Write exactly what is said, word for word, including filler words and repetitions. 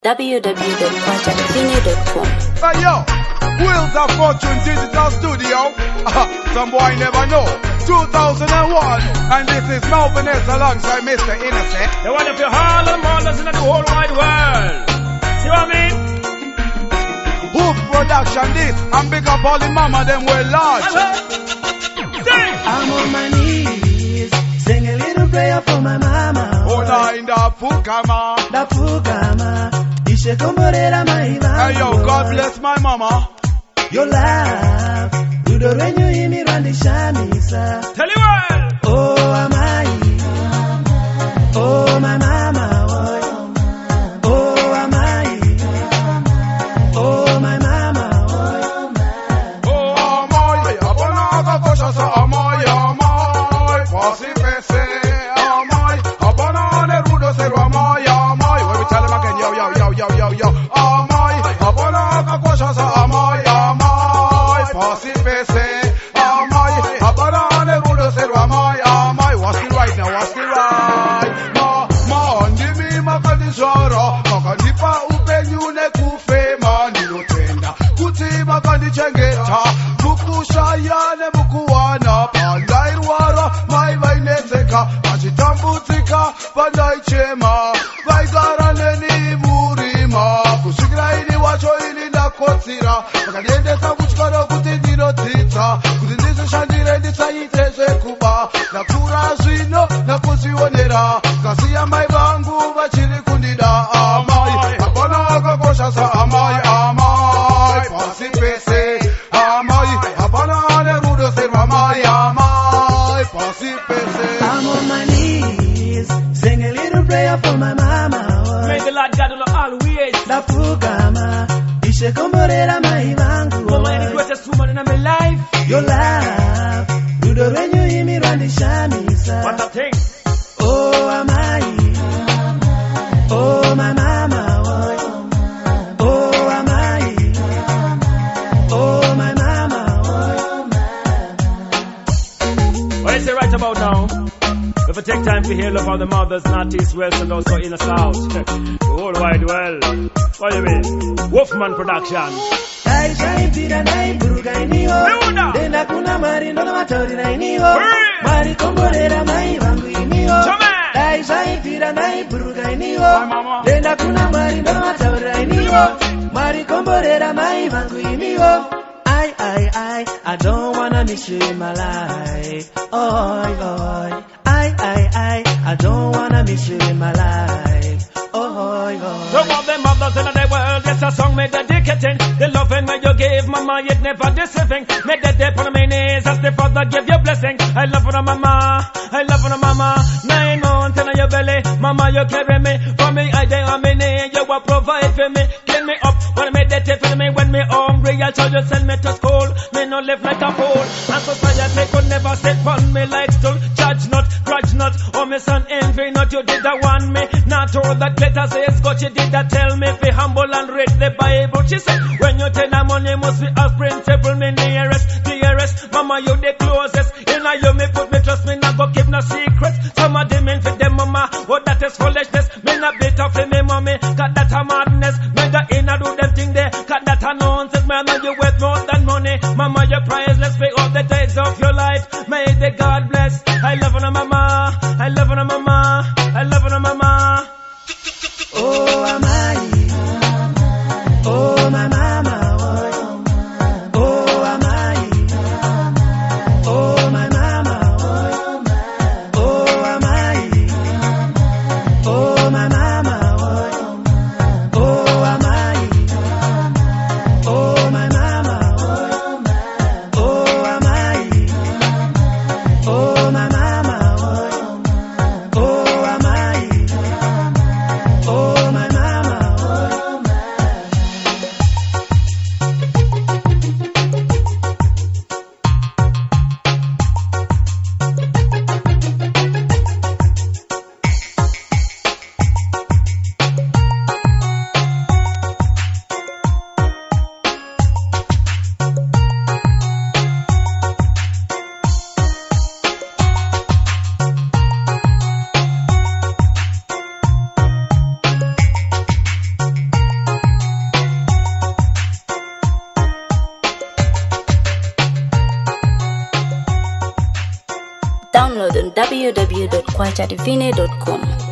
w w w dot project vinny dot com. Hey yo, Wheels of Fortune Digital Studio. Uh, some boy never know. two thousand one, and this is Melvin S alongside Mister Innocent. The one of your Harlem mothers in the whole wide world. See what I mean? Hoop production this, and big up all the mama them well large. I'm on my knees, sing a little prayer for my mama. Oh, na in the Pukama. Da Pukama, ishe komborera maiva. Hey yo, God bless my mama. Your love, you do when you hear me run the shamisa. Tell you what. Oh, amai, oh my mama, oh, oh amai, oh my mama, oh, oh amai, abona akakosha sa amai, amai, pasi pese, amai, abona ne rudo se amai, amai. When we tell them again, yo yo yo yo yo yo, amai, abona akakosha sa amai, amai, pasi pese, amai, abona ne rudo se amai, amai. What's the right now? What's the right? Ma ma ndimi makadishara, makadipa upenyu ne kufe mani lotenda, kuti makadichengeta, mukushayane mukuwana, pandairwara, mai vainetseka, vachitambudzika, pandaichema, vaigarane murima, kusvikira ini wacho ini ndakotsira, vakaniendesa kutyara kuti ndinodzidza, kuti ndizoshandire ndisaite zvekuba, ndakura zvino nakuzvionera, ngasiya mai vangu vachiri kundida, amai, hapana akakosha sa amai, amai, pasi pese, amai, hapana nerudo serwamai, amai, pasi pese. I'm on my knees, sing a little prayer for my mama. Oh. May the Lord God will always. Da Pukama, ishe komborera maivangu. Mama is the greatest woman in my life. Your love, you do when you hear me run the shamisa. What a thing. Oh amai, oh my mama, oh, oh amai, oh my mama, oh. What is it right about now? If I take time to heal of all the mothers, not east, west, and also in the south, the whole wide world. What do you mean? Wolfman Production. Aisha impira na iburuga iniho, Leona. denda kuna mari ndono matori na iniho, Hurry. mari komborera mai vangu iniho. Chome. Aisha impira na iburuga iniho, Hi, mama. denda kuna mari ndono matori na iniho, mari komborera mai vangu iniho. I, I, I, I don't wanna miss you in my life. Oi, oi. I, I, I, I don't wanna miss you in my life. Oi, oi. Some of the mothers in the world, yes, a song made dedicating. The loving when you gave mama, it never deceiving. Made the day on my knees as the father gave you blessing. I love you, mama. I love you, mama. Nine months in your belly, mama, you carry me. For me, I day on my knee, you will provide for me. Clean me up when I made the day for me. When me hungry, I told you send me to school. Me no live like a fool. And society could never sit on me like stool. Judge not, grudge not. Oh, me son envy not. You did that one me. Not all that glitter says God, you did that tell me. Be humble and read the Bible. She said, when you tell her money must be a principle. Me nearest, dearest. Mama, you the closest. In a you me put me trust me. Not go keep no secrets. Some of them in for them mama. Oh, that is foolishness. Me not bitter for me mommy. Cause that a madness. Me the inner do them thing there. Cause that a nonsense. Man, you worth more than money. Mama, you're priceless. Pay all the days of your life. May the God bless. I love you, mama. I love you, mama. I love you, mama. Oh amai, oh my mama, oh, oh amai, oh my mama, oh, oh amai, oh my mama, oh, oh amai, download on w w w dot kwacha divine dot com.